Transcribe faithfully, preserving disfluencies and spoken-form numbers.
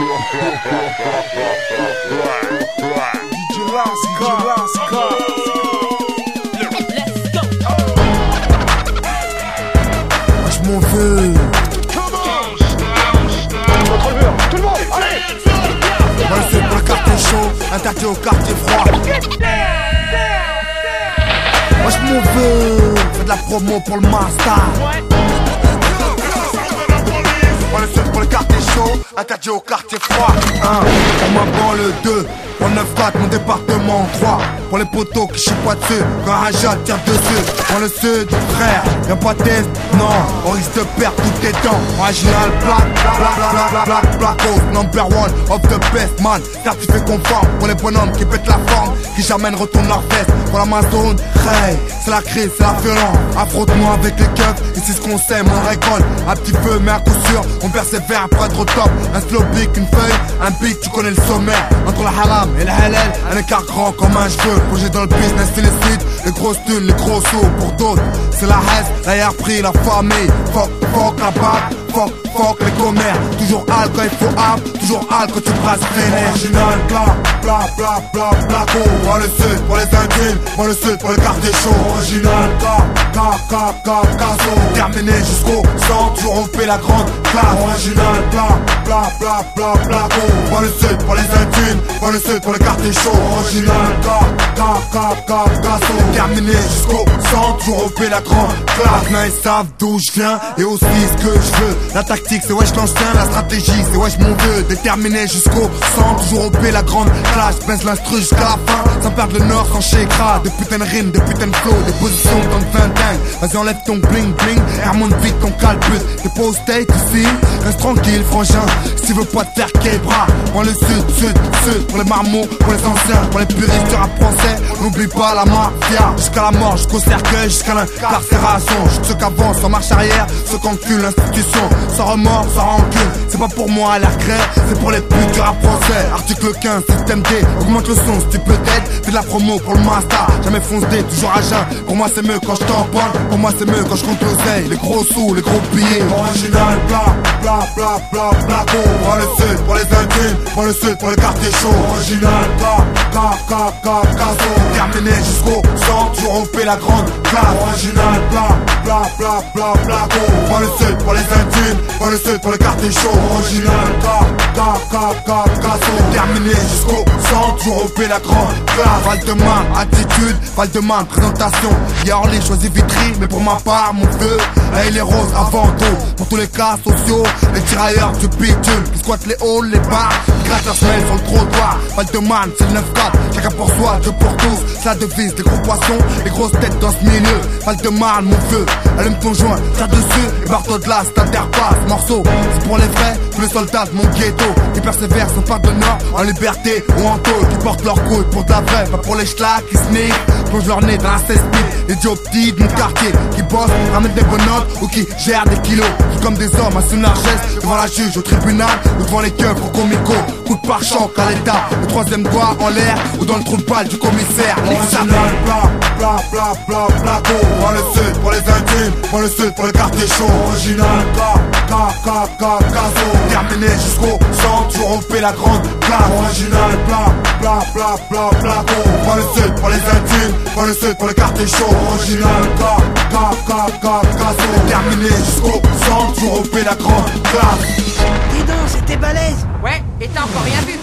Je m'en veux. Contre le mur, tout le monde, allez. Moi je suis pour le quartier chaud, interdit au quartier froid. Moi je m'en veux. Fais de la promo pour le master. Moi le seul pour le quartier chaud, interdit au quartier froid. Un, pour moi dans le deux, pour neuf quatre mon département trois. Pour les poteaux qui chient pas dessus, quand un jatte tire dessus. Dans le sud, frère, y'a pas de test, non. On risque de perdre tous tes temps. Original, black, black, black, black, black, black host, number one of the best man. Certifié conforme pour les bonhommes qui pètent la forme, qui jamais ne retournent leur veste. Pour la Amazon, hey, c'est la crise, c'est la violence. Affronte-moi avec les keufs, ici ce qu'on sème, on récolte. Un petit peu, mais à coup sûr, on persévère pour être au top. Un slow beat, une feuille, un beat, tu connais le sommaire. Entre la haram et la halal, un écart grand comme un cheveu. Projet dans le business illicite, les grosses thunes, les gros sauts. Pour d'autres, c'est la haine, la hiérarchie, la famille. Fuck, fuck la bague, fuck, fuck les commères. Toujours hal quand il faut âme, toujours hal quand tu brasses vénère. Original, bla, bla, bla, bla, bla, go. Pour le sud, pour les intimes, pour le sud, pour le quartier chaud. Original, ka, ka, ka, ka, caso. Terminé jusqu'au sang, toujours on fait la grande classe. Original, bla, bla, bla, bla, bla, go. Pour le sud, pour les intimes, pour le sud, pour le quartier chaud. Original, ka, ka, ka, ka, caso. Terminé jusqu'au sang, toujours on fait la grande classe. Maintenant ils savent d'où je viens et aussi ce que je veux. La tactique c'est wesh l'ancien, la stratégie c'est wesh mon vieux. Déterminé jusqu'au sang, toujours au la grande classe. Je baisse l'instru jusqu'à la fin, sans perdre le nord, sans chégra. Des putains de rimes, des putains de flow, des positions dans le vingt dingue. Vas-y enlève ton bling bling, et remonte vite ton calbut. T'es pas au state ici, reste tranquille frangin. Si tu veux pas te faire québra, prends le sud, sud, sud. Pour les marmots, pour les anciens, pour les puristes du rap français. N'oublie pas la mafia, jusqu'à la mort, jusqu'au cercueil, jusqu'à l'incarcération. Jusqu'à ceux qui avancent en marche arrière, ceux qui enculent l'institution. Sans remords, sans rancune, c'est pas pour moi à la crème, c'est pour les putes du rap français. Article quinze, système D, augmente le son si tu peux t'aider. Fais de la promo pour le master, jamais fonce D, toujours à jeun. Pour moi c'est mieux quand je t'en parle, pour moi c'est mieux quand je compte l'oseille. Les gros sous, les gros billets. Original, bla, bla, bla, bla, bla, go. Pour le sud, pour les intimes, pour le sud, pour le quartier chaud. Original, bla, bla, bla, bla, bla, go. Terminé jusqu'au sang, toujours on fait la grande classe. Original, bla, bla, bla, bla, bla, go. Pour le sud, pour les intimes, pour le sud, pour le quartier chaud. Original, bla, bla, bla, bla, bla, go. Terminé jusqu'au sang, toujours on fait la grande classe. Valdemar, attitude, Valdemar, présentation. Y'a Orly, choisi Vitry, mais pour ma part, mon feu, là il est rose avant tout. Pour tous les cas sociaux, les tirailleurs du bitume qui squattent les halls, les bars, qui grattent leur semelle sur le trottoir. Valdemar, c'est le neuf quatre, chacun pour soi, Dieu pour tous. C'est la devise des gros poissons, les grosses têtes dans ce milieu. Valdemar, mon feu, allume ton joint, tire dessus, et barre-toi de là, c'est interpasse. Morceau, c'est pour les vrais, tous les soldats de mon ghetto, qui persévèrent sans pas de nord, en liberté ou en tôle, qui portent leur coude pour de la vraie, pas pour les schlacs qui sniffent, plongent leur nez dans la cesspit. Les jobs petits de mon quartier, qui bossent, ramènent des bonnes notes, ou qui gèrent des kilos, qui comme des hommes assument largesse, devant la juge, au tribunal, ou devant les keufs au comico, coup de pare-choc à l'état, le troisième doigt en l'air, ou dans le trou de balle du commissaire. Original, bla, bla, bla, bla, bla, go. Pour le sud, pour les intimes, pour le sud, pour le quartier chaud. Original, ka, ka, ka, ka, caso. Terminé jusqu'au sang, toujours on fait la grande classe. Original, bla, bla, bla, bla, bla, go. Pour le sud, pour les intimes, pour le sud, pour le quartier chaud. Original, ka, ka, ka, ka, caso. Terminé jusqu'au sang, toujours on fait la grande classe. Dis donc, c'était balèze. Ouais, et t'as encore rien vu.